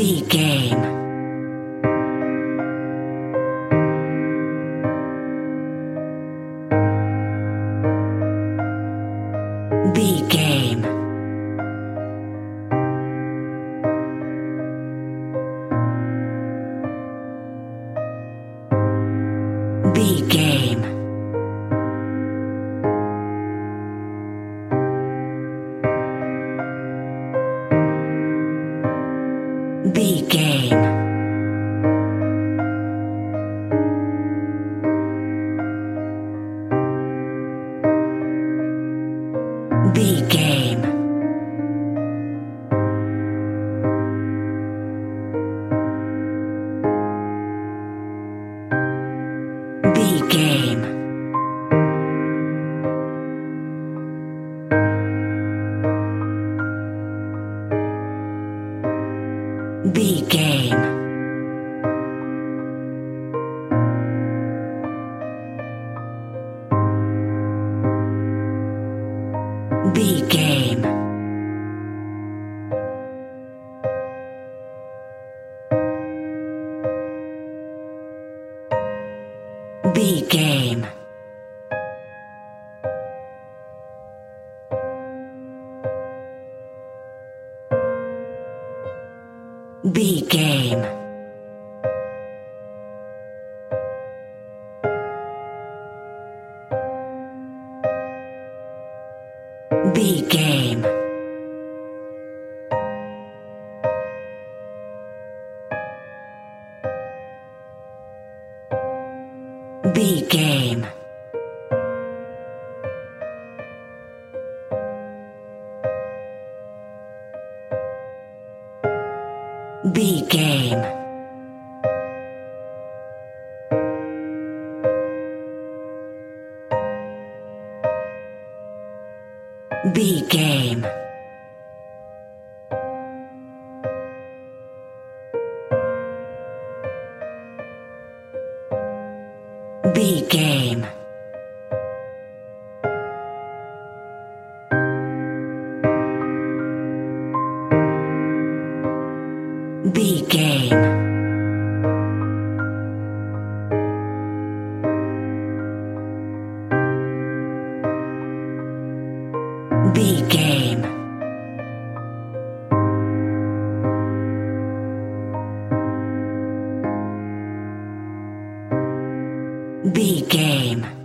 B game. B game. B game. B game. B game. B game. B game. B game. B game. B game. B game. B game. B game. B game. B game. B game. B game. B game.